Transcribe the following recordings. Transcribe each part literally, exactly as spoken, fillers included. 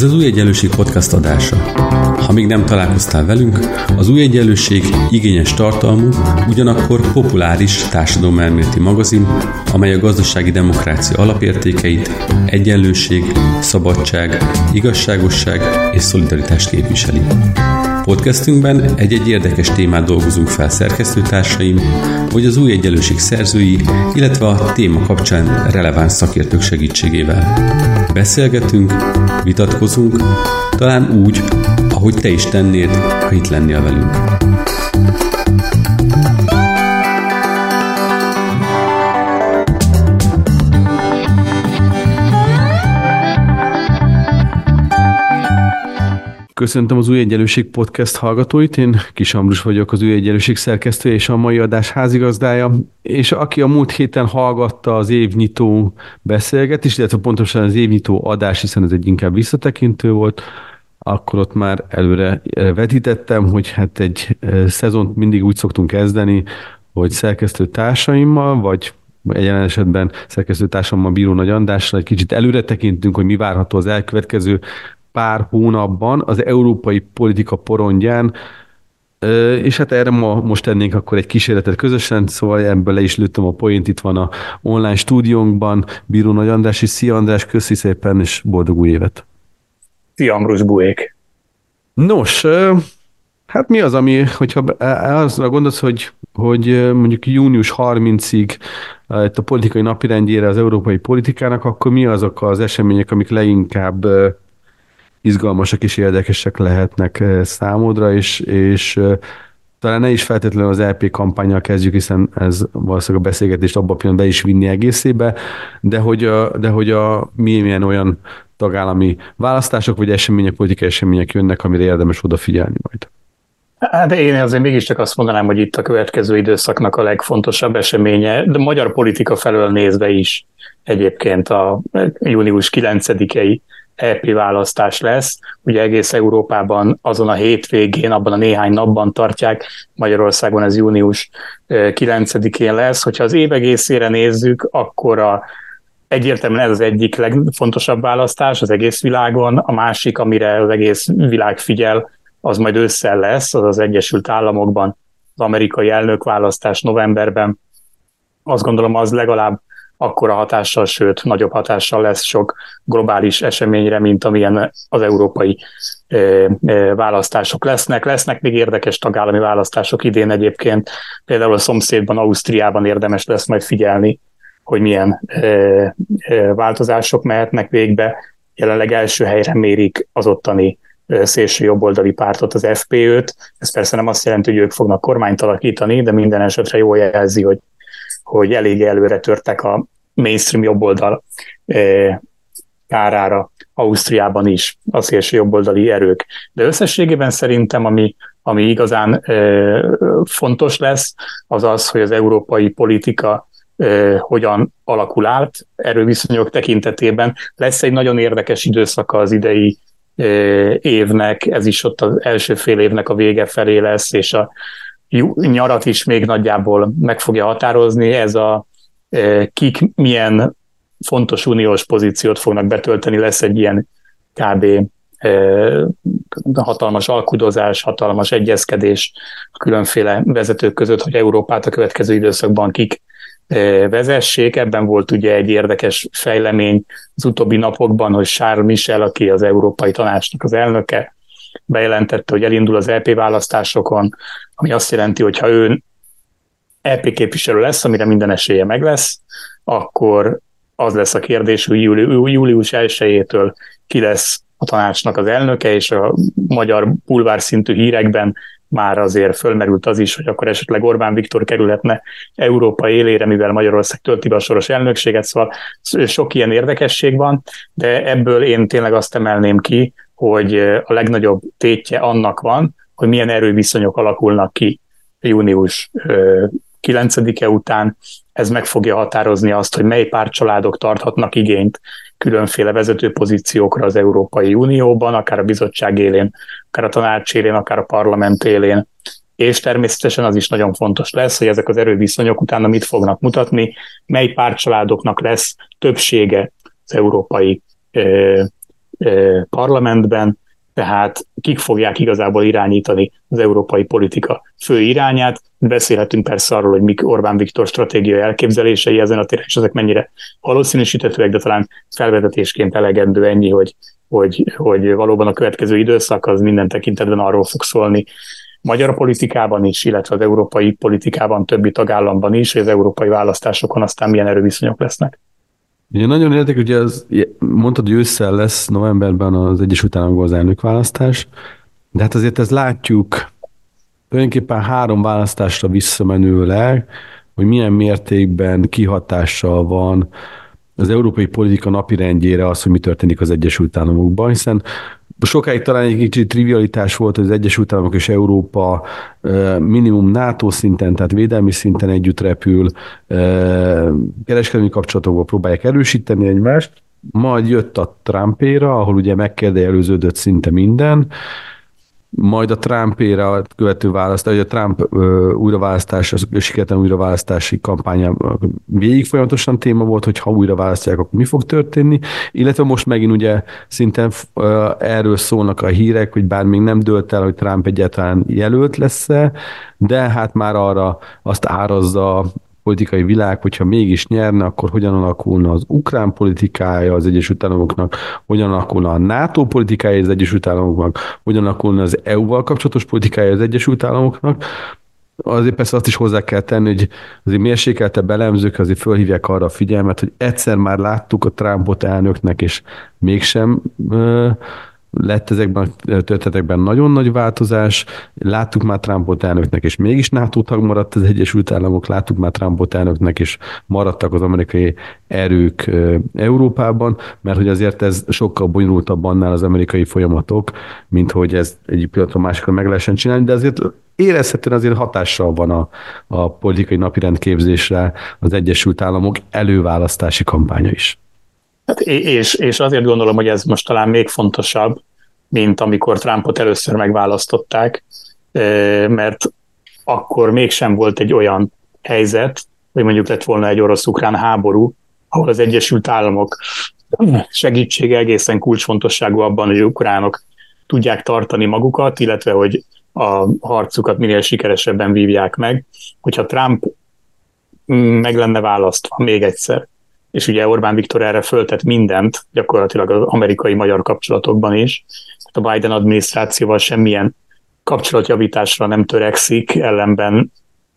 Ez az Új Egyenlőség podcast adása. Ha még nem találkoztál velünk, az Új Egyenlőség igényes tartalmú, ugyanakkor populáris társadalomelméleti magazin, amely a gazdasági demokrácia alapértékeit, egyenlőség, szabadság, igazságosság és szolidaritást képviseli. Podcastünkben egy-egy érdekes témát dolgozunk fel szerkesztőtársaim, vagy az Új Egyenlőség szerzői, illetve a téma kapcsán releváns szakértők segítségével. Beszélgetünk, vitatkozunk, talán úgy, ahogy te is tennéd, ha itt lennél velünk. Köszöntöm az Új Egyenlőség podcast hallgatóit, én Kis Ambrus vagyok, az Új Egyenlőség szerkesztője és a mai adás házigazdája, és aki a múlt héten hallgatta az évnyitó beszélgetést, illetve pontosan az évnyitó adás, hiszen ez egy inkább visszatekintő volt, akkor ott már előre vetítettem, hogy hát egy szezont mindig úgy szoktunk kezdeni, hogy szerkesztő társaimmal, vagy egy jelen esetben szerkesztő társammal, Bíró Nagy Andrással egy kicsit előre tekintünk, hogy mi várható az elkövetkező pár hónapban az európai politika porondján, és hát erre ma most tennénk akkor egy kísérletet közösen, szóval ebből le is lőttem a poént, itt van a online stúdiónkban Bíró Nagy András, és szia András, köszi szépen, és boldog új évet! Szia Ambrus Buék! Nos, hát mi az, ami, hogyha arra gondolsz, hogy, hogy mondjuk június harmincadikáig itt a politikai napirendjére az európai politikának, akkor mi azok az események, amik leginkább izgalmasak és érdekesek lehetnek számodra, és, és talán ne is feltétlenül az é pé kampánnyal kezdjük, hiszen ez valószínűleg a beszélgetést abban a pillanatban be is vinni egészébe, de hogy, a, de hogy a, milyen olyan tagállami választások vagy események, politikai események jönnek, amire érdemes odafigyelni majd. Hát én azért mégiscsak azt mondanám, hogy itt a következő időszaknak a legfontosabb eseménye, de magyar politika felől nézve is egyébként a június kilencedikei é pé választás lesz. Ugye egész Európában azon a hétvégén, abban a néhány napban tartják, Magyarországon ez június kilencedikén lesz. Hogyha az év egészére nézzük, akkor a, egyértelműen ez az egyik legfontosabb választás az egész világon, a másik, amire az egész világ figyel, az majd ősszel lesz, az az Egyesült Államokban, az amerikai elnökválasztás novemberben. Azt gondolom, az legalább akkora hatással, sőt, nagyobb hatással lesz sok globális eseményre, mint amilyen az európai ö, ö, választások lesznek. Lesznek még érdekes tagállami választások idén egyébként, például a szomszédban, Ausztriában érdemes lesz majd figyelni, hogy milyen ö, ö, változások mehetnek végbe. Jelenleg első helyre mérik az ottani szélső jobboldali pártot, az ef pé öt. Ez persze nem azt jelenti, hogy ők fognak kormányt alakítani, de minden esetre jól jelzi, hogy, hogy elég előre törtek a mainstream jobboldal kárára Ausztriában is a szélső jobboldali erők. De összességében szerintem, ami, ami igazán e, fontos lesz, az az, hogy az európai politika e, hogyan alakul át erőviszonyok tekintetében. Lesz egy nagyon érdekes időszaka az idei e, évnek, ez is ott az első fél évnek a vége felé lesz, és a nyarat is még nagyjából meg fogja határozni. Ez a kik milyen fontos uniós pozíciót fognak betölteni, lesz egy ilyen kb. Hatalmas alkudozás, hatalmas egyezkedés a különféle vezetők között, hogy Európát a következő időszakban kik vezessék. Ebben volt ugye egy érdekes fejlemény az utóbbi napokban, hogy Charles Michel, aki az Európai Tanácsnak az elnöke, bejelentette, hogy elindul az é pé választásokon, ami azt jelenti, hogy ha ő é pé képviselő lesz, amire minden esélye meg lesz, akkor az lesz a kérdés, hogy július elsejétől ki lesz a tanácsnak az elnöke, és a magyar bulvár szintű hírekben már azért fölmerült az is, hogy akkor esetleg Orbán Viktor kerülhetne Európa élére, mivel Magyarország tölti be a soros elnökséget, szóval sok ilyen érdekesség van, de ebből én tényleg azt emelném ki, hogy a legnagyobb tétje annak van, hogy milyen erőviszonyok alakulnak ki június kilencedike után. Ez meg fogja határozni azt, hogy mely pártcsaládok tarthatnak igényt különféle vezető pozíciókra az Európai Unióban, akár a bizottság élén, akár a tanács élén, akár a parlament élén. És természetesen az is nagyon fontos lesz, hogy ezek az erőviszonyok utána mit fognak mutatni, mely pártcsaládoknak lesz többsége az Európai parlamentben, tehát kik fogják igazából irányítani az európai politika fő irányát. Beszélhetünk persze arról, hogy mik Orbán Viktor stratégiai elképzelései ezen a téren, és ezek mennyire valószínűsítetőek, de talán felvezetésként elegendő ennyi, hogy, hogy, hogy valóban a következő időszak az minden tekintetben arról fog szólni, magyar politikában is, illetve az európai politikában, többi tagállamban is, hogy az európai választásokon aztán milyen erőviszonyok lesznek. Ugye nagyon érdekes, hogy az, mondtad, hogy ősszel lesz novemberben az Egyesült Államokban az elnökválasztás, de hát azért ezt látjuk tulajdonképpen három választásra visszamenőleg, hogy milyen mértékben kihatással van az európai politika napirendjére az, hogy mi történik az Egyesült Államokban, hiszen sokáig talán egy kicsit trivialitás volt, hogy az Egyesült Államok és Európa minimum NATO szinten, tehát védelmi szinten együtt repül, kereskedelmi kapcsolatokban próbálják erősíteni egymást, majd jött a Trumpéra, ahol ugye megkérdőjeleződött szinte minden, majd a Trumpéra követő választás, a Trump ö, újraválasztás, az sikertelen újraválasztási kampánya végig folyamatosan téma volt, hogy ha újra választják, akkor mi fog történni, illetve most megint ugye szinten ö, erről szólnak a hírek, hogy bár még nem dőlt el, hogy Trump egyáltalán jelölt lesz-e, de hát már arra azt árazza politikai világ, hogyha mégis nyerne, akkor hogyan alakulna az ukrán politikája az Egyesült Államoknak, hogyan alakulna a NATO politikája az Egyesült Államoknak, hogyan alakulna az é u-val kapcsolatos politikája az Egyesült Államoknak. Azért persze azt is hozzá kell tenni, hogy azért mérsékeltebb elemzők azért fölhívják arra a figyelmet, hogy egyszer már láttuk a Trumpot elnöknek, és mégsem lett ezekben a történetekben nagyon nagy változás. Láttuk már Trumpot elnöknek, és mégis NATO tag maradt az Egyesült Államok, láttuk már Trumpot elnöknek, és maradtak az amerikai erők Európában, mert hogy azért ez sokkal bonyolultabb annál az amerikai folyamatok, mint hogy ez egyik pillanatra másikra meg lehessen csinálni, de azért érezhetően azért hatással van a, a politikai napirend képzésre az Egyesült Államok előválasztási kampánya is. Hát és, és azért gondolom, hogy ez most talán még fontosabb, mint amikor Trumpot először megválasztották, mert akkor mégsem volt egy olyan helyzet, hogy mondjuk lett volna egy orosz-ukrán háború, ahol az Egyesült Államok segítsége egészen kulcsfontosságú abban, hogy ukránok tudják tartani magukat, illetve hogy a harcukat minél sikeresebben vívják meg. Hogyha Trump meg lenne választva még egyszer, és ugye Orbán Viktor erre föltett mindent, gyakorlatilag az amerikai-magyar kapcsolatokban is. A Biden adminisztrációval semmilyen kapcsolatjavításra nem törekszik, ellenben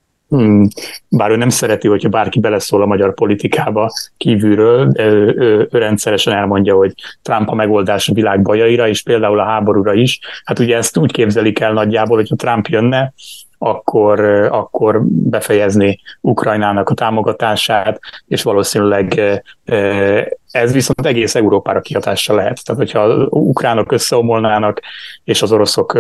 bár ő nem szereti, hogyha bárki beleszól a magyar politikába kívülről, de ő, ő, ő rendszeresen elmondja, hogy Trump a megoldás a világ bajaira, és például a háborúra is. Hát ugye ezt úgy képzelik el nagyjából, hogyha Trump jönne, akkor, akkor befejezni Ukrajnának a támogatását, és valószínűleg ez viszont egész Európára kihatással lehet. Tehát, hogyha az ukránok összeomolnának, és az oroszok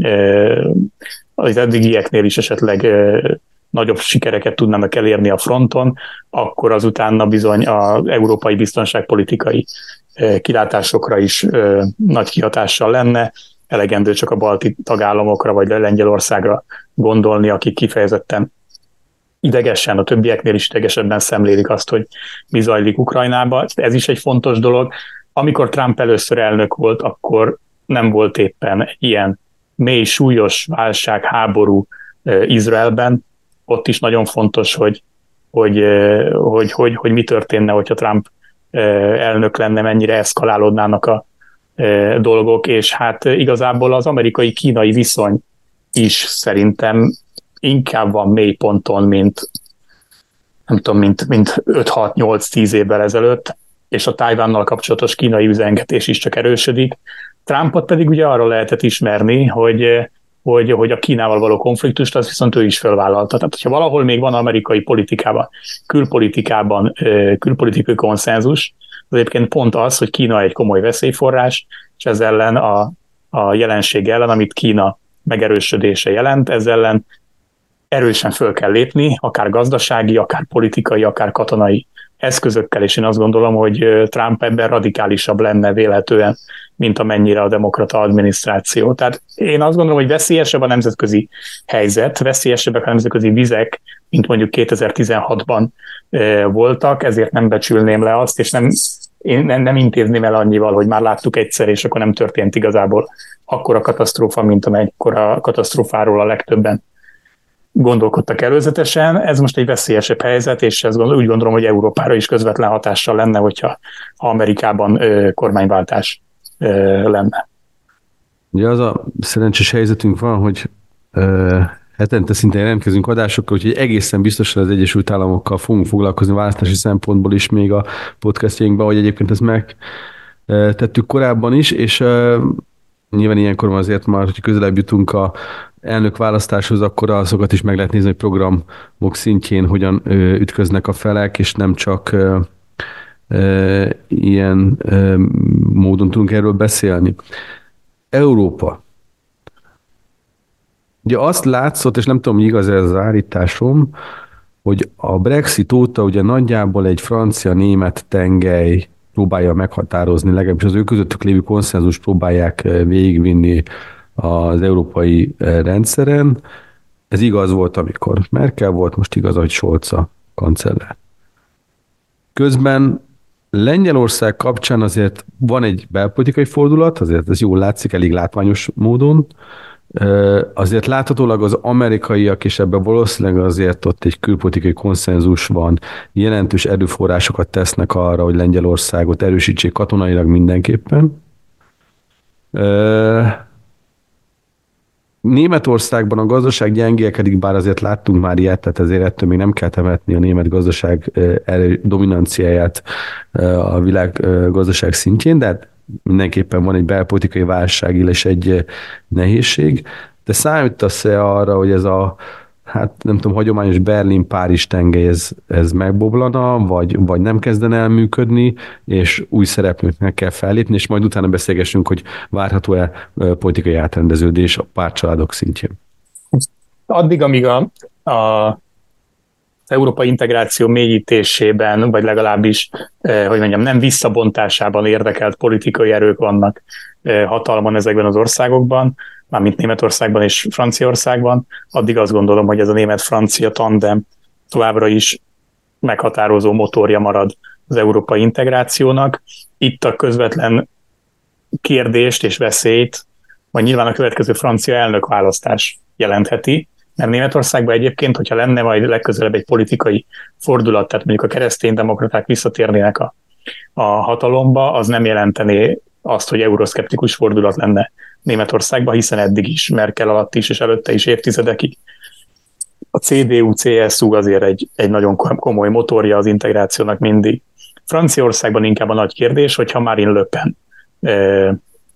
az eddigieknél is esetleg nagyobb sikereket tudnának elérni a fronton, akkor azutána bizony az európai biztonságpolitikai kilátásokra is nagy kihatással lenne. Elegendő csak a balti tagállamokra vagy Lengyelországra gondolni, akik kifejezetten idegesen, a többieknél is idegesebben szemlélik azt, hogy mi zajlik Ukrajnában. Ez is egy fontos dolog. Amikor Trump először elnök volt, akkor nem volt éppen egy ilyen mély, súlyos válság, háború Izraelben. Ott is nagyon fontos, hogy, hogy, hogy, hogy, hogy mi történne, hogyha Trump elnök lenne, mennyire eszkalálódnának a dolgok, és hát igazából az amerikai-kínai viszony is szerintem inkább van mélyponton, mint nem tudom, mint, mint öt-hat-nyolc-tíz évvel ezelőtt, és a Tajvannal kapcsolatos kínai üzengetés is csak erősödik. Trumpot pedig ugye arra lehetett ismerni, hogy, hogy, hogy a Kínával való konfliktust az viszont ő is felvállalta. Tehát, hogyha valahol még van amerikai politikában, külpolitikában, külpolitikai konszenzus, az egyébként pont az, hogy Kína egy komoly veszélyforrás, és ez ellen a, a jelenség ellen, amit Kína megerősödése jelent, ez ellen erősen föl kell lépni, akár gazdasági, akár politikai, akár katonai eszközökkel, és én azt gondolom, hogy Trump ebben radikálisabb lenne vélhetően, mint amennyire a demokrata adminisztráció. Tehát én azt gondolom, hogy veszélyesebb a nemzetközi helyzet, veszélyesebbek a nemzetközi vizek, mint mondjuk kétezer-tizenhatban voltak, ezért nem becsülném le azt, és nem én nem, nem intézném el annyival, hogy már láttuk egyszer, és akkor nem történt igazából akkora katasztrófa, mint amekkora katasztrófáról a legtöbben gondolkodtak előzetesen. Ez most egy veszélyesebb helyzet, és ez úgy gondolom, hogy Európára is közvetlen hatással lenne, hogyha ha Amerikában ö, kormányváltás ö, lenne. Ugye az a szerencsés helyzetünk van, hogy ö, hetente szinte jelentkezünk adásokkal, úgyhogy egészen biztosan az Egyesült Államokkal fogunk foglalkozni választási szempontból is még a podcastjainkban, hogy egyébként ezt megtettük korábban is, és ö, nyilván ilyenkor azért már, hogy közelebb jutunk a elnök választáshoz, akkor azokat is meg lehet nézni, hogy programok szintjén hogyan ö, ütköznek a felek, és nem csak ö, ö, ilyen ö, módon tudunk erről beszélni. Európa. Ugye azt látszott, és nem tudom, hogy igaz ez az állításom, hogy a Brexit óta ugye nagyjából egy francia-német tengely próbálja meghatározni, legalábbis az ő közöttük lévő konszenzus próbálják végigvinni az európai rendszeren. Ez igaz volt, amikor Merkel volt, most igaz, hogy Scholz a kancellár. Közben Lengyelország kapcsán azért van egy belpolitikai fordulat, azért ez jól látszik, elég látványos módon. Azért láthatólag az amerikaiak, és ebben valószínűleg azért ott egy külpolitikai konszenzus van, jelentős erőforrásokat tesznek arra, hogy Lengyelországot erősítsék katonailag mindenképpen. Németországban a gazdaság gyengélkedik, bár azért láttunk már ilyet, tehát ezért ettől még nem kell temetni a német gazdaság dominanciáját a világ gazdaság szintjén, de hát mindenképpen van egy belpolitikai válság, és egy nehézség. De számítasz-e arra, hogy ez a, hát nem tudom, hagyományos Berlin-Párizs tengely, ez, ez megboblana, vagy, vagy nem kezdene el működni, és új szereplőknek kell fellépni, és majd utána beszélgessünk, hogy várható-e politikai átrendeződés a pártcsaládok szintjén. Addig, amíg a, a az európai integráció mélyítésében, vagy legalábbis, eh, hogy mondjam, nem visszabontásában érdekelt politikai erők vannak eh, hatalmon ezekben az országokban, mármint Németországban és Franciaországban, addig azt gondolom, hogy ez a német-francia tandem továbbra is meghatározó motorja marad az európai integrációnak. Itt a közvetlen kérdést és veszélyt, majd nyilván a következő francia elnökválasztás jelentheti, mert Németországban egyébként, hogyha lenne majd legközelebb egy politikai fordulat, tehát mondjuk a kereszténydemokraták visszatérnének a, a hatalomba, az nem jelentené azt, hogy euroszkeptikus fordulat lenne Németországban, hiszen eddig is, Merkel alatt is, és előtte is évtizedekig. A cé dé u cé es u azért egy, egy nagyon komoly motorja az integrációnak mindig. Franciaországban inkább a nagy kérdés, hogyha Marine Le Pen ö,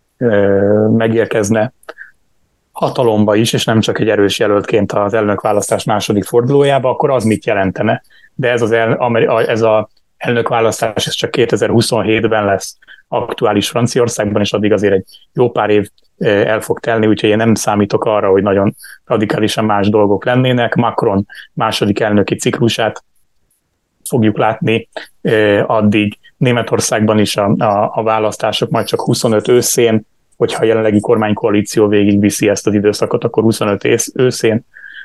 ö, megérkezne hatalomba is, és nem csak egy erős jelöltként az elnökválasztás második fordulójába, akkor az mit jelentene? De ez az el, ez a elnökválasztás ez csak kétezer-huszonhétben lesz aktuális Franciaországban, és addig azért egy jó pár év el fog telni, úgyhogy én nem számítok arra, hogy nagyon radikálisan más dolgok lennének. Macron második elnöki ciklusát fogjuk látni, addig Németországban is a, a, a választások majd csak huszonöt őszén, hogyha a jelenlegi kormánykoalíció végigviszi ezt az időszakot, akkor huszonöt őszén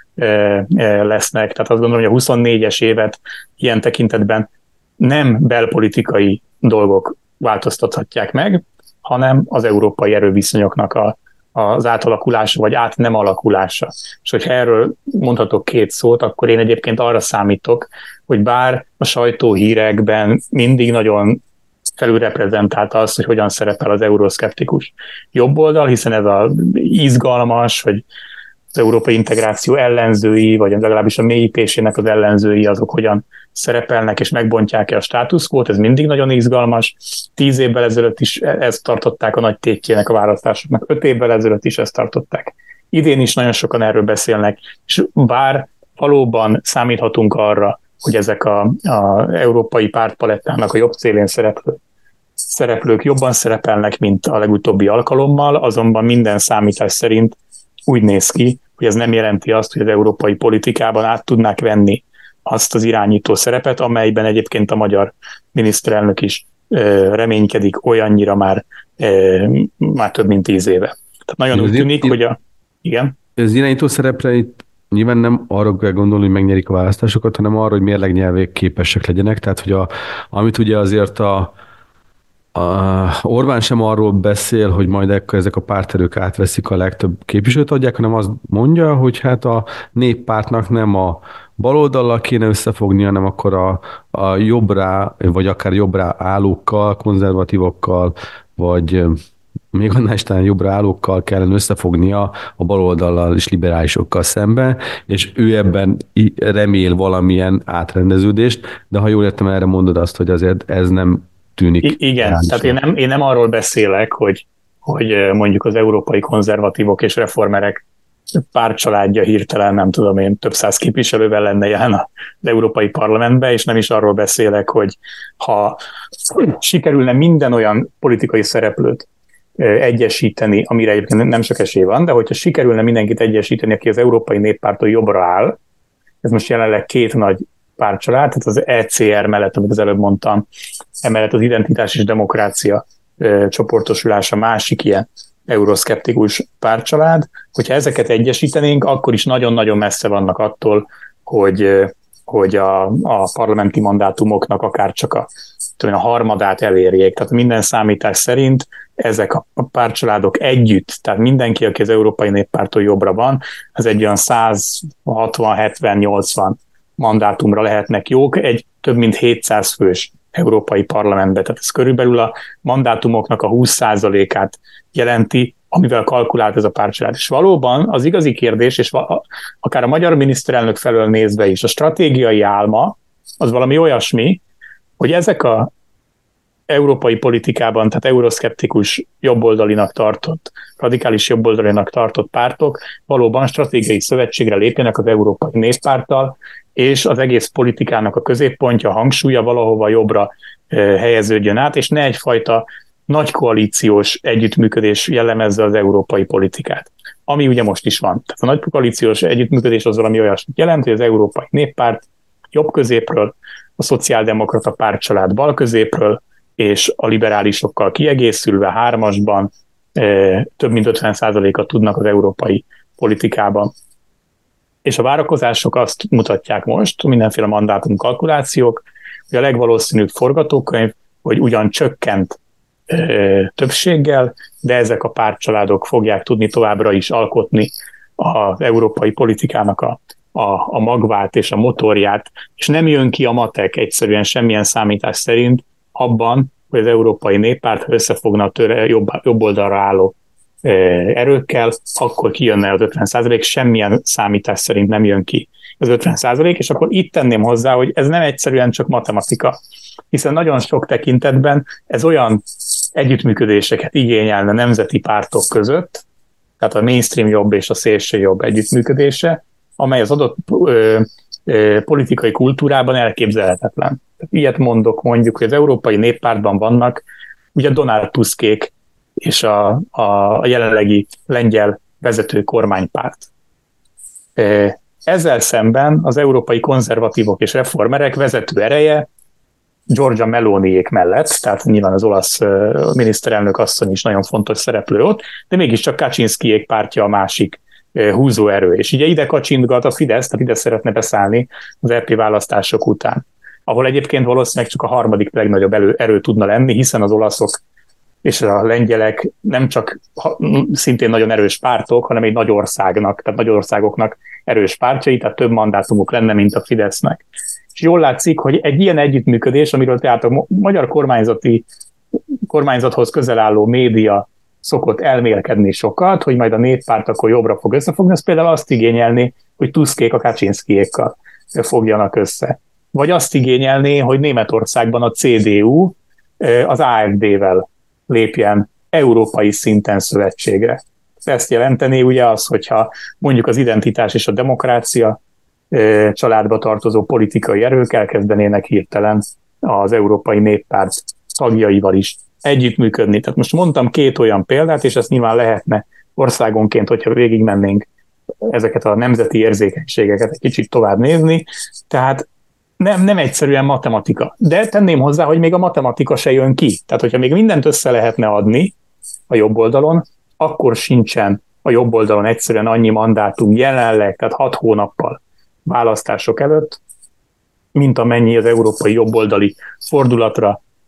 lesznek. Tehát azt gondolom, hogy a huszonnégyes évet ilyen tekintetben nem belpolitikai dolgok változtathatják meg, hanem az európai erőviszonyoknak a, az átalakulása, vagy át nem alakulása. És hogyha erről mondhatok két szót, akkor én egyébként arra számítok, hogy bár a sajtóhírekben mindig nagyon felülreprezentálta azt, hogy hogyan szerepel az euroszkeptikus jobboldal, hiszen ez az izgalmas, hogy az európai integráció ellenzői, vagy legalábbis a mélyítésének az ellenzői, azok hogyan szerepelnek és megbontják-e a status quo-t, ez mindig nagyon izgalmas. Tíz évvel ezelőtt is ezt tartották a nagy tétjének a választásoknak, öt évvel ezelőtt is ezt tartották. Idén is nagyon sokan erről beszélnek, és bár valóban számíthatunk arra, hogy ezek a, a európai pártpalettának a jobb célén szereplő, szereplők jobban szerepelnek, mint a legutóbbi alkalommal, azonban minden számítás szerint úgy néz ki, hogy ez nem jelenti azt, hogy az európai politikában át tudnák venni azt az irányító szerepet, amelyben egyébként a magyar miniszterelnök is ö, reménykedik olyannyira már, ö, már több mint tíz éve. Tehát nagyon úgy tűnik, hogy a... Igen? Az irányító szerepre itt nyilván nem arra kell gondolni, hogy megnyerik a választásokat, hanem arra, hogy mérlegnyelvék képesek legyenek. Tehát, hogy a, amit ugye azért a A Orbán sem arról beszél, hogy majd ekkor ezek a párterők átveszik a legtöbb képviselőt adják, hanem azt mondja, hogy hát a néppártnak nem a baloldallal kéne összefogni, hanem akkor a, a jobbra, vagy akár jobbra állókkal, konzervatívokkal, vagy még annál is talán jobbra állókkal kellene összefognia a baloldallal és liberálisokkal szemben, és ő ebben remél valamilyen átrendeződést, de ha jól értem, erre mondod azt, hogy azért ez nem tűnik. I- igen, reálisan. Tehát én nem, én nem arról beszélek, hogy, hogy mondjuk az európai konzervatívok és reformerek pártcsaládja hirtelen, nem tudom én, több száz képviselővel lenne jelen az Európai Parlamentbe, és nem is arról beszélek, hogy ha sikerülne minden olyan politikai szereplőt egyesíteni, amire egyébként nem sok esély van, de hogyha sikerülne mindenkit egyesíteni, aki az Európai Néppárttól jobbra áll, ez most jelenleg két nagy pártcsalád, tehát az é cé er mellett, amit az előbb mondtam, emellett az Identitás és Demokrácia e, csoportosulása másik ilyen euroszkeptikus pártcsalád, hogyha ezeket egyesítenénk, akkor is nagyon-nagyon messze vannak attól, hogy, hogy a, a parlamenti mandátumoknak akár csak a, tudom, a harmadát elérjék. Tehát minden számítás szerint ezek a pártcsaládok együtt, tehát mindenki, aki az Európai Néppárttól jobbra van, az egy olyan száz hatvan hetven nyolcvan mandátumra lehetnek jók, egy több mint hétszáz fős Európai Parlamentbe. Tehát ez körülbelül a mandátumoknak a húsz százalékát jelenti, amivel kalkulált ez a pártcsalád. És valóban az igazi kérdés, és akár a magyar miniszterelnök felől nézve is, a stratégiai álma az valami olyasmi, hogy ezek a európai politikában, tehát euroszkeptikus jobboldalinak tartott, radikális jobboldalinak tartott pártok valóban stratégiai szövetségre lépjenek az Európai Néppárttal, és az egész politikának a középpontja, a hangsúlya valahova jobbra helyeződjön át, és ne egyfajta nagy koalíciós együttműködés jellemezze az európai politikát. Ami ugye most is van. Tehát a nagy koalíciós együttműködés az valami olyasmit jelent, hogy az Európai Néppárt jobb középről, a szociáldemokrata pártcsalád bal középről, és a liberálisokkal kiegészülve hármasban több mint ötven százalékot tudnak az európai politikában. És a várakozások azt mutatják most, mindenféle mandátum kalkulációk, hogy a legvalószínűbb forgatókönyv, hogy ugyan csökkent ö, többséggel, de ezek a pártcsaládok fogják tudni továbbra is alkotni az európai politikának a, a, a magvát és a motorját, és nem jön ki a matek egyszerűen semmilyen számítás szerint abban, hogy az Európai Néppárt összefogna a töre, jobb, jobb oldalra álló erőkkel, akkor kijönne az ötven százalék, semmilyen számítás szerint nem jön ki az ötven százalék, és akkor itt tenném hozzá, hogy ez nem egyszerűen csak matematika, hiszen nagyon sok tekintetben ez olyan együttműködéseket igényelne nemzeti pártok között, tehát a mainstream jobb és a szélső jobb együttműködése, amely az adott ö, ö, politikai kultúrában elképzelhetetlen. Ilyet mondok mondjuk, hogy az Európai Néppártban vannak ugye Donald Tuskék, és a, a jelenlegi lengyel vezető kormánypárt. Ezzel szemben az európai konzervatívok és reformerek vezető ereje Giorgia Meloniék mellett, tehát nyilván az olasz miniszterelnök asszony is nagyon fontos szereplő ott, de mégiscsak Kaczynszkijék pártja a másik húzóerő. És ugye ide kacsintgat a Fidesz, tehát ide szeretne beszállni az é pé választások után, ahol egyébként valószínűleg csak a harmadik legnagyobb erő, erő tudna lenni, hiszen az olaszok és a lengyelek nem csak szintén nagyon erős pártok, hanem egy nagy országnak, tehát nagy országoknak erős pártjai, tehát több mandátumuk lenne, mint a Fidesznek. És jól látszik, hogy egy ilyen együttműködés, amiről tehát a magyar kormányzati, kormányzathoz közel álló média szokott elmélkedni sokat, hogy majd a néppárt akkor jobbra fog összefogni, az például azt igényelni, hogy Tuskék a Kaczynszkijékkal fogjanak össze. Vagy azt igényelné, hogy Németországban a cé dé u az á ef dé-vel lépjen európai szinten szövetségre. Ezt jelenteni ugye az, hogyha mondjuk az Identitás és a Demokrácia családba tartozó politikai erők elkezdenének hirtelen az Európai Néppárt tagjaival is együttműködni. Tehát most mondtam két olyan példát, és ezt nyilván lehetne országonként, hogyha végigmennénk ezeket a nemzeti érzékenységeket egy kicsit tovább nézni. Tehát Nem, nem egyszerűen matematika. De tenném hozzá, hogy még a matematika se jön ki. Tehát, hogyha még mindent össze lehetne adni a jobb oldalon, akkor sincsen a jobb oldalon egyszerűen annyi mandátum jelenleg, tehát hat hónappal választások előtt, mint amennyi az európai jobboldali fordulatra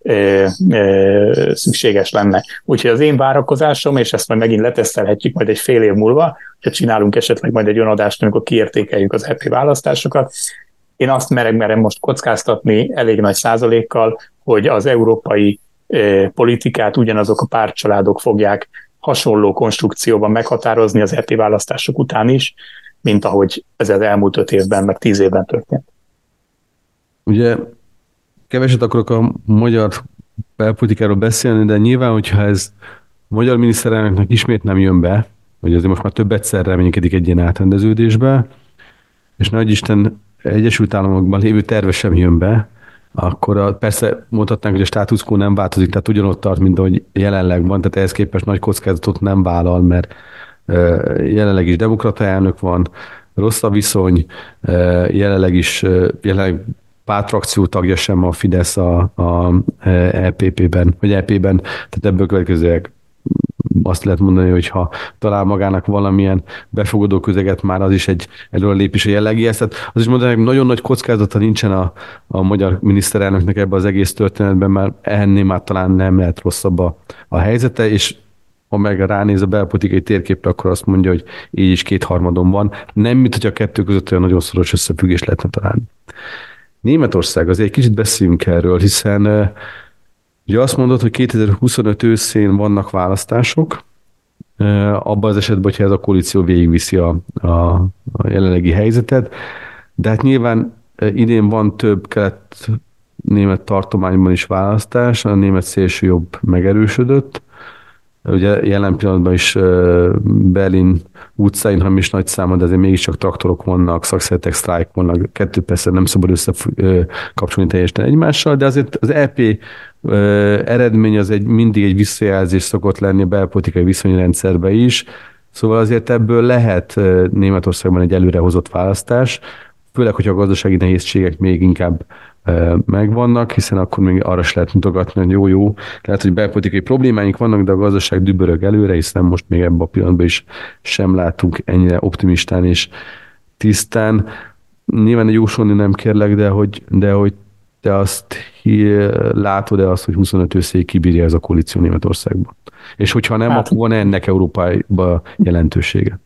ö, ö, szükséges lenne. Úgyhogy az én várakozásom, és ezt majd megint letesztelhetjük majd egy fél év múlva, ha csinálunk esetleg majd egy olyan adást, amikor kiértékeljük az é pé választásokat, én azt merem, merem most kockáztatni elég nagy százalékkal, hogy az európai ö, politikát ugyanazok a pártcsaládok fogják hasonló konstrukcióban meghatározni az é pé választások után is, mint ahogy ez az elmúlt öt évben, meg tíz évben történt. Ugye keveset akarok a magyar belpolitikáról beszélni, de nyilván, hogyha ez a magyar miniszterelnöknek ismét nem jön be, hogy azért most már több egyszer reménykedik egy ilyen átrendeződésbe, és nagy Isten Egyesült Államokban lévő terve sem jön be, akkor a, persze mondhatnánk, hogy a status quo nem változik, tehát ugyanott tart, mint ahogy jelenleg van, tehát ehhez képest nagy kockázatot nem vállal, mert jelenleg is demokrata elnök van, rossz a viszony, jelenleg is jelenleg pártfrakció tagja sem a Fidesz a, a é pé pé-ben, vagy é pé-ben, tehát ebből következőleg azt lehet mondani, hogy ha talál magának valamilyen befogadó közeget, már az is egy előrelépés a jellegihez. Tehát az is mondanám, hogy nagyon nagy kockázata nincsen a, a magyar miniszterelnöknek ebben az egész történetben, mert ennél már talán nem lehet rosszabb a, a helyzete, és ha meg ránéz a belpolitikai térképre, akkor azt mondja, hogy így is kétharmadon van. Nem, mint hogy a kettő között olyan nagyon szoros összefüggés lehetne találni. Németország, azért egy kicsit beszéljünk erről, hiszen ugye azt mondod, hogy kétezer-huszonöt őszén vannak választások, abban az esetben, hogyha ez a koalíció végigviszi a, a, a jelenlegi helyzetet, de hát nyilván idén van több kelet-német tartományban is választás, a német szélsőjobb megerősödött. Ugye jelen pillanatban is Berlin utcáin, ha is nagy számon, de azért mégiscsak traktorok vannak, szakszervezetek, sztrájk vannak, kettő persze nem szabad összekapcsolni teljesen egymással, de azért az é pé eredmény az egy, mindig egy visszajelzés szokott lenni a belpolitikai viszonyrendszerbe is, szóval azért ebből lehet Németországban egy előrehozott választás, főleg, hogyha a gazdasági nehézségek még inkább megvannak, hiszen akkor még arra is lehet mutogatni, hogy jó-jó, lehet, hogy belpolitikai problémáink vannak, de a gazdaság dübörög előre, hiszen most még ebben a pillanatban is sem látunk ennyire optimistán és tisztán. Nyilván egy jósolni nem kérlek, de hogy, de hogy te azt látod-e azt, hogy huszonöt őszéig kibírja ez a koalíció Németországban? És hogyha nem, hát, akkor van ennek Európában jelentősége?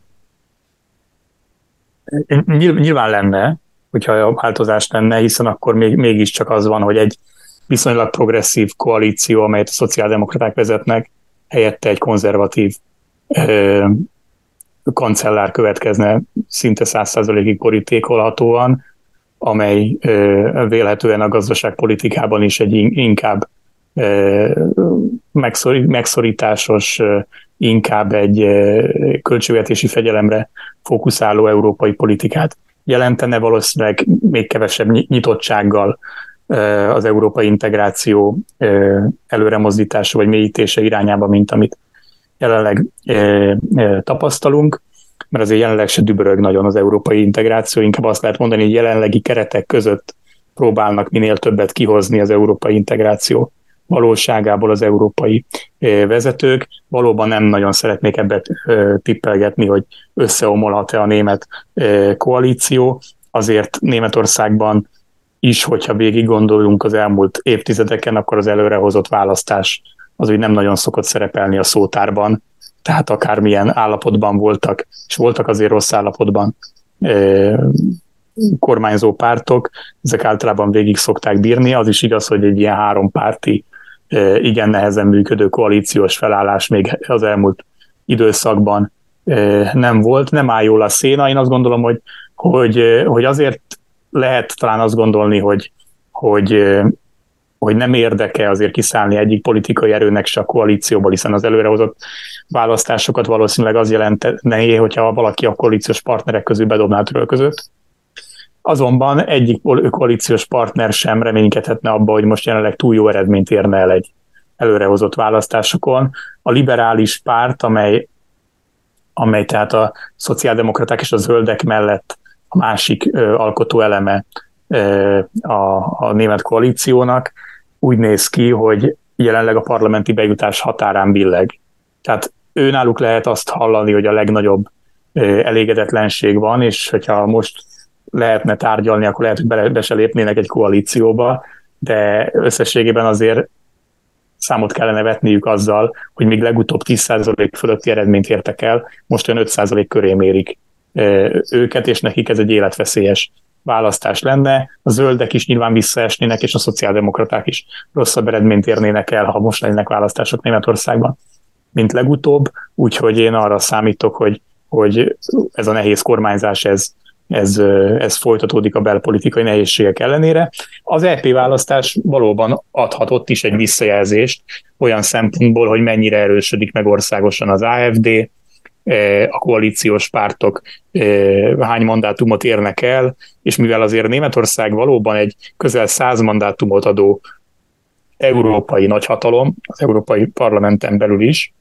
Nyilván lenne, hogyha a változás lenne, hiszen akkor még, mégiscsak az van, hogy egy viszonylag progresszív koalíció, amelyet a szociáldemokraták vezetnek, helyette egy konzervatív ö, kancellár következne szinte száz százalékig borítékolhatóan, amely ö, vélhetően a gazdaságpolitikában is egy inkább ö, megszorít, megszorításos, ö, inkább egy ö, költségvetési fegyelemre fókuszáló európai politikát jelentene, valószínűleg még kevesebb nyitottsággal az európai integráció előremozdítása vagy mélyítése irányába, mint amit jelenleg tapasztalunk, mert azért jelenleg se dübörög nagyon az európai integráció, inkább azt lehet mondani, hogy jelenlegi keretek között próbálnak minél többet kihozni az európai integráció valóságából az európai vezetők. Valóban nem nagyon szeretnék ebbe tippelgetni, hogy összeomolhat-e a német koalíció. Azért Németországban is, hogyha végig gondolunk az elmúlt évtizedeken, akkor az előrehozott választás az úgy nem nagyon szokott szerepelni a szótárban. Tehát akármilyen állapotban voltak, és voltak azért rossz állapotban kormányzó pártok, ezek általában végig szokták bírni. Az is igaz, hogy egy ilyen hárompárti, igen nehezen működő koalíciós felállás még az elmúlt időszakban nem volt. Nem áll jól a széna. Én azt gondolom, hogy, hogy, hogy azért lehet talán azt gondolni, hogy, hogy, hogy nem érdeke azért kiszállni egyik politikai erőnek se a koalícióból, hiszen az előrehozott választásokat valószínűleg az jelentené, hogyha valaki a koalíciós partnerek közül bedobná töröl között. Azonban egyik koalíciós partner sem reménykedhetne abba, hogy most jelenleg túl jó eredményt érne el egy előrehozott választásokon. A liberális párt, amely, amely tehát a szociáldemokraták és a zöldek mellett a másik ö, alkotó eleme ö, a, a német koalíciónak, úgy néz ki, hogy jelenleg a parlamenti bejutás határán billeg. Tehát őnáluk lehet azt hallani, hogy a legnagyobb ö, elégedetlenség van, és hogyha most lehetne tárgyalni, akkor lehet, hogy be, be se lépnének egy koalícióba, de összességében azért számot kellene vetniük azzal, hogy még legutóbb tíz százalék fölötti eredményt értek el, most olyan öt százalék köré mérik őket, és nekik ez egy életveszélyes választás lenne. A zöldek is nyilván visszaesnének, és a szociáldemokraták is rosszabb eredményt érnének el, ha most lennének választások Németországban, mint legutóbb. Úgyhogy én arra számítok, hogy, hogy ez a nehéz kormányzás, ez, ez, ez folytatódik a belpolitikai nehézségek ellenére. Az é pé választás valóban adhatott is egy visszajelzést olyan szempontból, hogy mennyire erősödik meg országosan az á ef dé, a koalíciós pártok hány mandátumot érnek el, és mivel azért Németország valóban egy közel száz mandátumot adó európai nagyhatalom, az Európai Parlamenten belül is,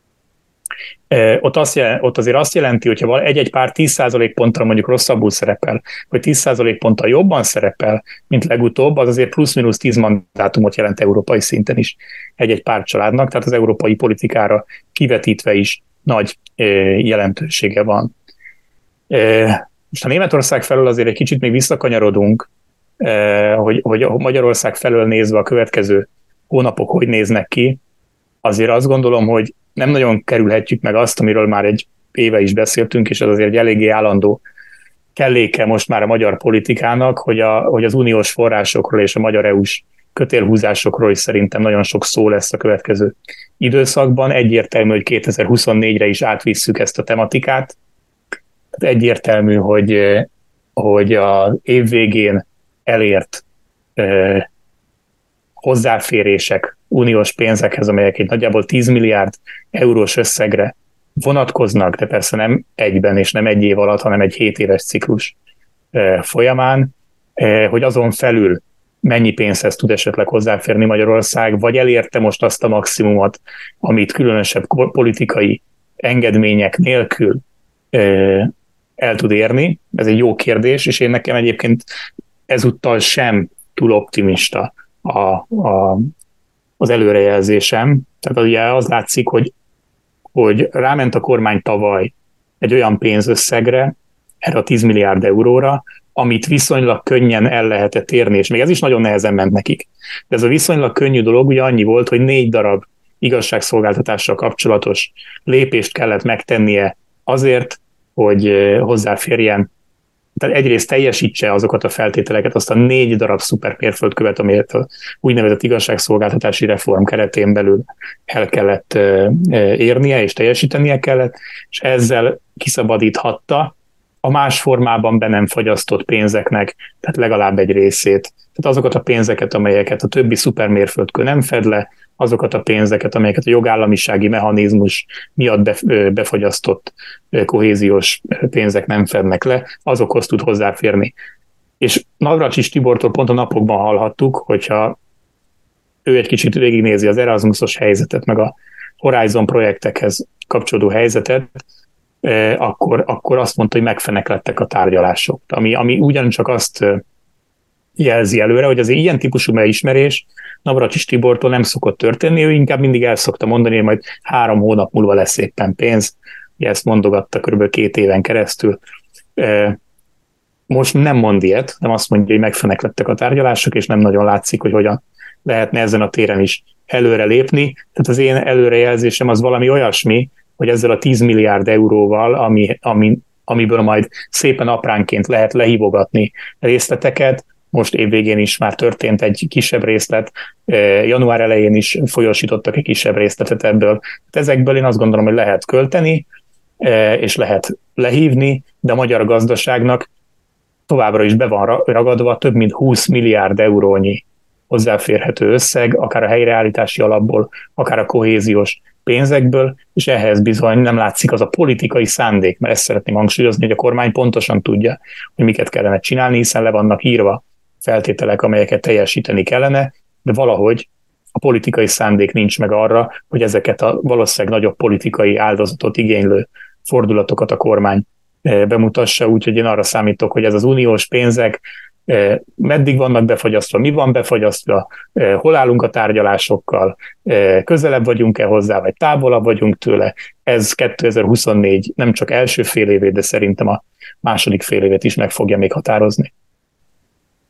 ott, azt jelenti, ott azért azt jelenti, hogyha egy-egy párt tíz százalék ponttal mondjuk rosszabbul szerepel, vagy tíz százalék ponttal jobban szerepel, mint legutóbb, az azért plusz-minusz tíz mandátumot jelent európai szinten is egy-egy pártcsaládnak, tehát az európai politikára kivetítve is nagy jelentősége van. Most a Németország felől azért egy kicsit még visszakanyarodunk, hogy, hogy Magyarország felől nézve a következő hónapok hogy néznek ki, azért azt gondolom, hogy nem nagyon kerülhetjük meg azt, amiről már egy éve is beszéltünk, és ez azért egy eléggé állandó kelléke most már a magyar politikának, hogy, a, hogy az uniós forrásokról és a magyar é u-s kötélhúzásokról is szerintem nagyon sok szó lesz a következő időszakban. Egyértelmű, hogy kétezer-huszonnégyre is átvisszük ezt a tematikát. Egyértelmű, hogy, hogy az év végén elért eh, hozzáférések uniós pénzekhez, amelyek egy nagyjából tíz milliárd eurós összegre vonatkoznak, de persze nem egyben és nem egy év alatt, hanem egy hét éves ciklus eh, folyamán, eh, hogy azon felül mennyi pénzhez tud esetleg hozzáférni Magyarország, vagy elérte most azt a maximumot, amit különösebb politikai engedmények nélkül eh, el tud érni. Ez egy jó kérdés, és én nekem egyébként ezúttal sem túl optimista a, a, az előrejelzésem. Tehát ugye az látszik, hogy, hogy ráment a kormány tavaly egy olyan pénzösszegre, erre a tíz milliárd euróra, amit viszonylag könnyen el lehetett érni, és még ez is nagyon nehezen ment nekik. De ez a viszonylag könnyű dolog ugye annyi volt, hogy négy darab igazságszolgáltatással kapcsolatos lépést kellett megtennie azért, hogy hozzáférjen, tehát egyrészt teljesítse azokat a feltételeket, azt a négy darab szuper mérföldkövet, amelyet a úgynevezett igazságszolgáltatási reform keretén belül el kellett érnie, és teljesítenie kellett, és ezzel kiszabadíthatta a más formában be nem fagyasztott pénzeknek, tehát legalább egy részét. Tehát azokat a pénzeket, amelyeket a többi szupermérföldkő nem fed le, azokat a pénzeket, amelyeket a jogállamisági mechanizmus miatt befagyasztott kohéziós pénzek nem fednek le, azokhoz tud hozzáférni. És Navracsics Tibortól pont a napokban hallhattuk, hogyha ő egy kicsit végignézi az Erasmusos helyzetet, meg a Horizon projektekhez kapcsolódó helyzetet, akkor, akkor azt mondta, hogy megfeneklettek a tárgyalások. Ami, ami ugyancsak azt jelzi előre, hogy azért ilyen típusú beismerés Navracsics Tibortól nem szokott történni, ő inkább mindig el szokta mondani, hogy majd három hónap múlva lesz éppen pénz. Ugye ezt mondogatta kb. két éven keresztül. Most nem mond ilyet, nem azt mondja, hogy megfeneklettek a tárgyalások, és nem nagyon látszik, hogy hogyan lehetne ezen a téren is előre lépni. Tehát az én előrejelzésem az valami olyasmi, hogy ezzel a tíz milliárd euróval, ami, ami, amiből majd szépen apránként lehet lehívogatni részleteket, most évvégén is már történt egy kisebb részlet, január elején is folyósítottak egy kisebb részletet ebből. Ezekből én azt gondolom, hogy lehet költeni, és lehet lehívni, de a magyar gazdaságnak továbbra is be van ragadva több mint húsz milliárd eurónyi hozzáférhető összeg, akár a helyreállítási alapból, akár a kohéziós pénzekből, és ehhez bizony nem látszik az a politikai szándék, mert ezt szeretném hangsúlyozni, hogy a kormány pontosan tudja, hogy miket kellene csinálni, hiszen le vannak írva feltételek, amelyeket teljesíteni kellene, de valahogy a politikai szándék nincs meg arra, hogy ezeket a valószínűleg nagyobb politikai áldozatot igénylő fordulatokat a kormány bemutassa, úgyhogy én arra számítok, hogy ez az uniós pénzek meddig vannak befagyasztva, mi van befagyasztva, hol állunk a tárgyalásokkal, közelebb vagyunk-e hozzá, vagy távolabb vagyunk tőle. Ez kétezer-huszonnégy nem csak első fél évét, de szerintem a második fél évet is meg fogja még határozni.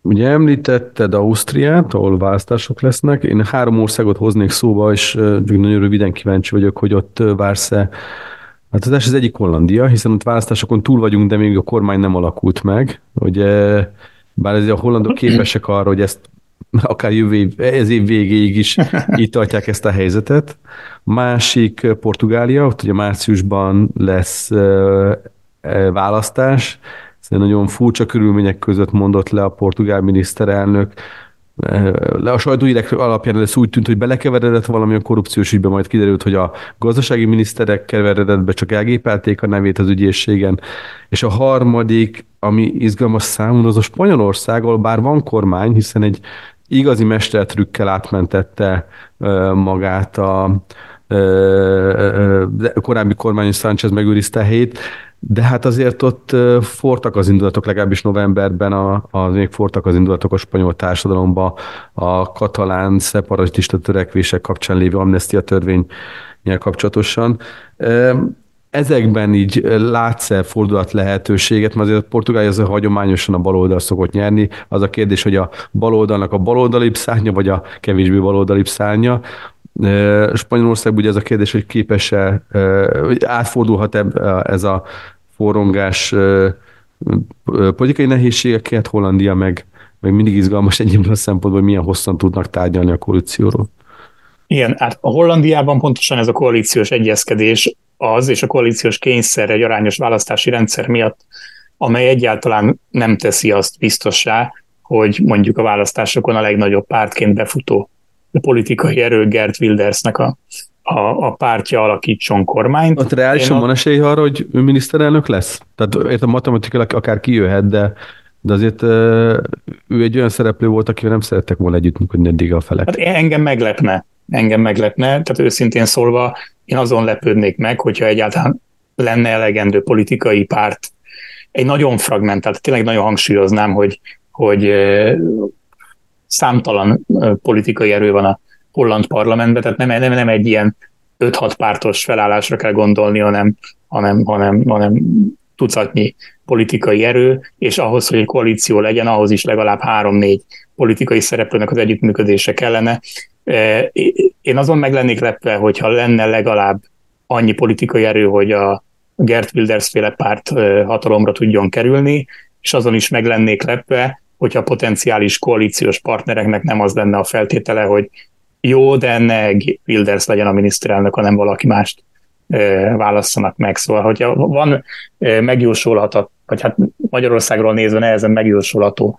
Ugye említetted Ausztriát, ahol választások lesznek. Én három országot hoznék szóba, és nagyon röviden kíváncsi vagyok, hogy ott vársz-e. Hát az az egyik Hollandia, hiszen ott választásokon túl vagyunk, de még a kormány nem alakult meg. Ugye, bár ez a hollandok képesek arra, hogy ezt akár jövő év, ez év végéig is így tartják ezt a helyzetet. Másik Portugália, ott ugye márciusban lesz választás, nagyon furcsa körülmények között mondott le a portugál miniszterelnök. Le a sajtóírek alapján ez úgy tűnt, hogy belekeveredett valamilyen korrupciós ügybe, majd kiderült, hogy a gazdasági miniszterek keveredett be, csak elgépelték a nevét az ügyészségen. És a harmadik, ami izgalmas számomra, az a Spanyolország, ahol bár van kormány, hiszen egy igazi mestertrükkel átmentette magát a korábbi kormány, Sánchez megőrizte a helyét, de hát azért ott fortak az indulatok, legalábbis novemberben a, a, még fortak az indulatok a spanyol társadalomba a katalán szeparatista törekvések kapcsán lévő amnestia törvénnyel kapcsolatosan. Ezekben így látsz-e fordulat lehetőséget, mert azért a Portugália az hagyományosan a baloldal szokott nyerni. Az a kérdés, hogy a baloldalnak a baloldalibb szárnya, vagy a kevésbé baloldalibb szárnya. Spanyolországban ugye ez a kérdés, hogy képes-e, átfordulhat-e ez a forrongás politikai nehézségeket, Hollandia meg, meg mindig izgalmas egyébként a szempontból, hogy milyen hosszan tudnak tárgyalni a koalícióról. Igen, hát a Hollandiában pontosan ez a koalíciós egyezkedés az, és a koalíciós kényszer egy arányos választási rendszer miatt, amely egyáltalán nem teszi azt biztossá, hogy mondjuk a választásokon a legnagyobb pártként befutó politikai erő Geert Wildersnek a, a, a pártja alakítson kormányt. Ott reálisan van esély arra, hogy ő miniszterelnök lesz? Tehát értem, matematikailag akár kijöhet, de, de azért ő egy olyan szereplő volt, akivel nem szerettek volna együttműködni eddig a felek. Hát engem meglepne. Engem meglepne, tehát őszintén szólva én azon lepődnék meg, hogyha egyáltalán lenne elegendő politikai párt. Egy nagyon fragmentált, tényleg nagyon hangsúlyoznám, hogy, hogy számtalan politikai erő van a holland parlamentben, tehát nem, nem, nem egy ilyen öt-hat pártos felállásra kell gondolni, hanem, hanem, hanem, hanem tucatnyi politikai erő, és ahhoz, hogy egy koalíció legyen, ahhoz is legalább három-négy politikai szereplőnek az együttműködése kellene. Én azon meg lennék lepve, hogyha lenne legalább annyi politikai erő, hogy a Geert Wilders féle párt hatalomra tudjon kerülni, és azon is meg lennék lepve, hogyha a potenciális koalíciós partnereknek nem az lenne a feltétele, hogy jó, de ne Wilders legyen a miniszterelnök, hanem valaki mást válasszanak meg. Szóval, hogyha van megjósolható, vagy hát Magyarországról nézve nehezen megjósolható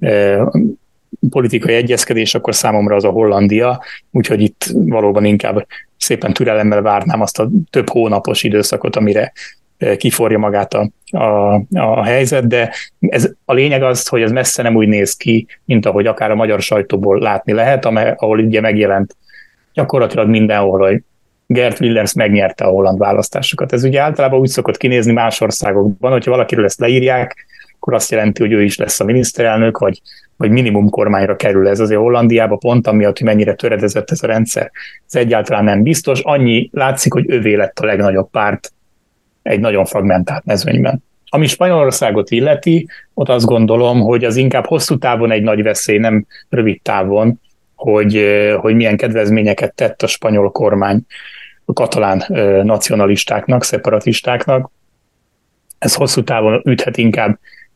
politikai egyezkedés, akkor számomra az a Hollandia, úgyhogy itt valóban inkább szépen türelemmel várnám azt a több hónapos időszakot, amire kiforja magát a, a, a helyzet, de ez, a lényeg az, hogy ez messze nem úgy néz ki, mint ahogy akár a magyar sajtóból látni lehet, amely, ahol ugye megjelent gyakorlatilag mindenhol, hogy Geert Wilders megnyerte a holland választásokat. Ez ugye általában úgy szokott kinézni más országokban, hogyha valakiről ezt leírják, akkor azt jelenti, hogy ő is lesz a miniszterelnök, vagy, vagy minimum kormányra kerül. Ez azért Hollandiában pont amiatt, hogy mennyire töredezett ez a rendszer. Ez egyáltalán nem biztos. Annyi látszik, hogy ővé lett a legnagyobb párt egy nagyon fragmentált mezőnyben. Ami Spanyolországot illeti, ott azt gondolom, hogy az inkább hosszú távon egy nagy veszély, nem rövid távon, hogy, hogy milyen kedvezményeket tett a spanyol kormány a katalán nacionalistáknak, szeparatistáknak. Ez hosszú távon üthet inkább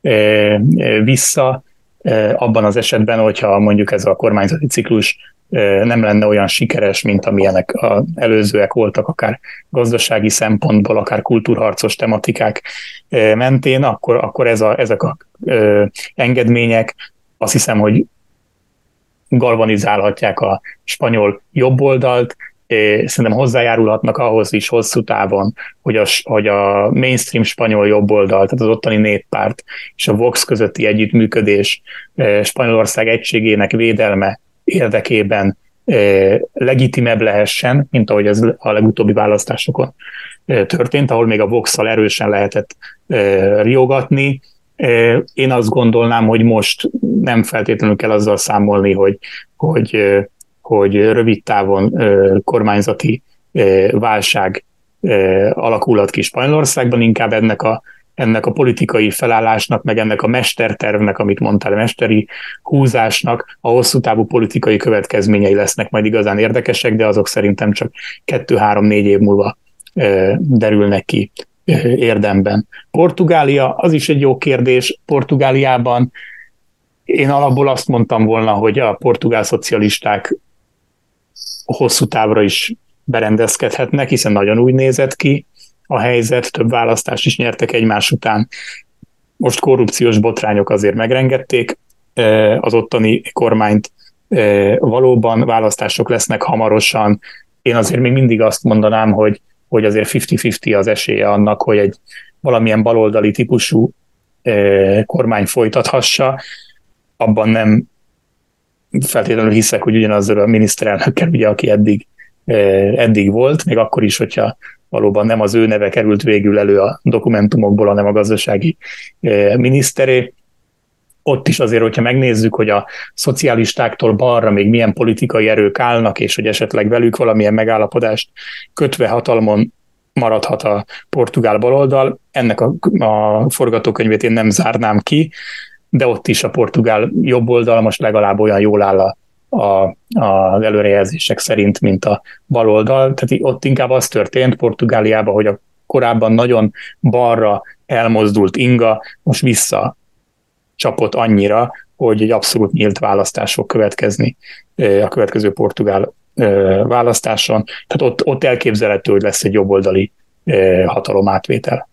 vissza, abban az esetben, hogyha mondjuk ez a kormányzati ciklus nem lenne olyan sikeres, mint amilyenek az előzőek voltak, akár gazdasági szempontból, akár kultúrharcos tematikák mentén, akkor, akkor ez a, ezek a engedmények azt hiszem, hogy galvanizálhatják a spanyol jobboldalt, szerintem hozzájárulhatnak ahhoz is hosszú távon, hogy a, hogy a mainstream spanyol jobboldal, tehát az ottani néppárt és a Vox közötti együttműködés Spanyolország egységének védelme érdekében legitimebb lehessen, mint ahogy ez a legutóbbi választásokon történt, ahol még a Vox-szal erősen lehetett riogatni. Én azt gondolnám, hogy most nem feltétlenül kell azzal számolni, hogy, hogy, hogy rövid távon kormányzati válság alakulhat ki Spanyolországban, inkább ennek a ennek a politikai felállásnak, meg ennek a mestertervnek, amit mondtál, a mesteri húzásnak a hosszú távú politikai következményei lesznek majd igazán érdekesek, de azok szerintem csak kettő-három-négy év múlva derülnek ki érdemben. Portugália, az is egy jó kérdés. Portugáliában én alapból azt mondtam volna, hogy a portugál szocialisták hosszú távra is berendezkedhetnek, hiszen nagyon úgy nézett ki a helyzet, több választást is nyertek egymás után. Most korrupciós botrányok azért megrengették az ottani kormányt, valóban választások lesznek hamarosan. Én azért még mindig azt mondanám, hogy, hogy azért fifty-fifty az esélye annak, hogy egy valamilyen baloldali típusú kormány folytathassa. Abban nem feltétlenül hiszek, hogy ugyanazzal a miniszterelnökkel, ugye, aki eddig, eddig volt, még akkor is, hogyha valóban nem az ő neve került végül elő a dokumentumokból, hanem a gazdasági miniszteré. Ott is azért, hogyha megnézzük, hogy a szocialistáktól balra még milyen politikai erők állnak, és hogy esetleg velük valamilyen megállapodást kötve hatalmon maradhat a portugál baloldal, ennek a, a forgatókönyvét én nem zárnám ki, de ott is a portugál jobb oldal most legalább olyan jól áll a, a, az előrejelzések szerint, mint a baloldal. Tehát ott inkább az történt Portugáliában, hogy a korábban nagyon balra elmozdult inga, most vissza csapott annyira, hogy egy abszolút nyílt választás fog következni a következő portugál választáson. Tehát ott, ott elképzelhető, hogy lesz egy jobboldali hatalomátvétel.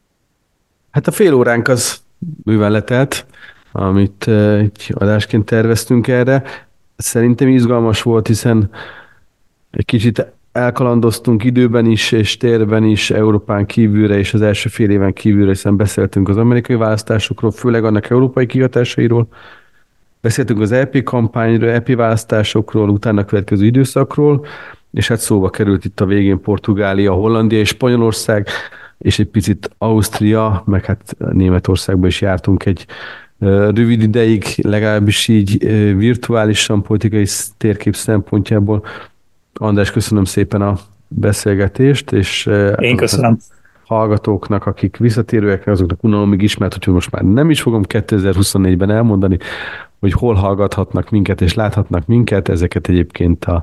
Hát a fél óránk az bőven letelt, amit egy adásként terveztünk erre. Szerintem izgalmas volt, hiszen egy kicsit elkalandoztunk időben is, és térben is, Európán kívülre, és az első fél éven kívülre, hiszen beszéltünk az amerikai választásokról, főleg annak európai kihatásairól, beszéltünk az é pé kampányról, é pé választásokról, utána következő időszakról, és hát szóba került itt a végén Portugália, Hollandia és Spanyolország, és egy picit Ausztria, meg hát Németországban is jártunk egy rövid ideig, legalábbis így virtuálisan, politikai térkép szempontjából. András, köszönöm szépen a beszélgetést, és én köszönöm hallgatóknak, akik visszatérőek, azoknak unalomig ismert, hogy most már nem is fogom kétezer-huszonnégyben elmondani, hogy hol hallgathatnak minket és láthatnak minket, ezeket egyébként a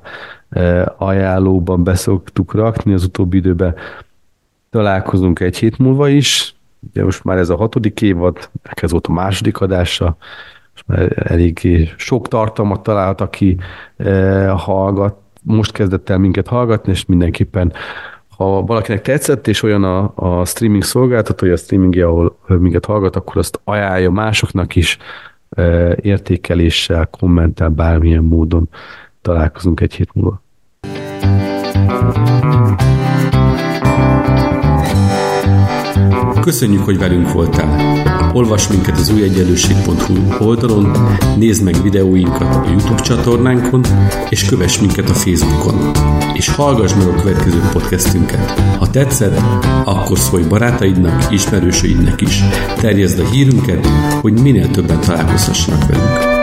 ajánlóban beszoktuk rakni, az utóbbi időben találkozunk egy hét múlva is, ugye most már ez a hatodik évad, ez volt a második adása, most már elég sok tartalmat talált, aki hallgat, most kezdett el minket hallgatni, és mindenképpen, ha valakinek tetszett, és olyan a, a streaming szolgáltatója, a streamingje, ahol minket hallgat, akkor azt ajánlja másoknak is, értékeléssel, kommentel, bármilyen módon. Találkozunk egy hét múlva. Köszönjük, hogy velünk voltál! Olvasd minket az új egyenlőség pont hu oldalon, nézd meg videóinkat a YouTube csatornánkon, és kövess minket a Facebookon. És hallgass meg a következő podcastünket. Ha tetszett, akkor szólj barátaidnak, ismerősöidnek is. Terjeszd a hírünket, hogy minél többen találkozhassanak velünk.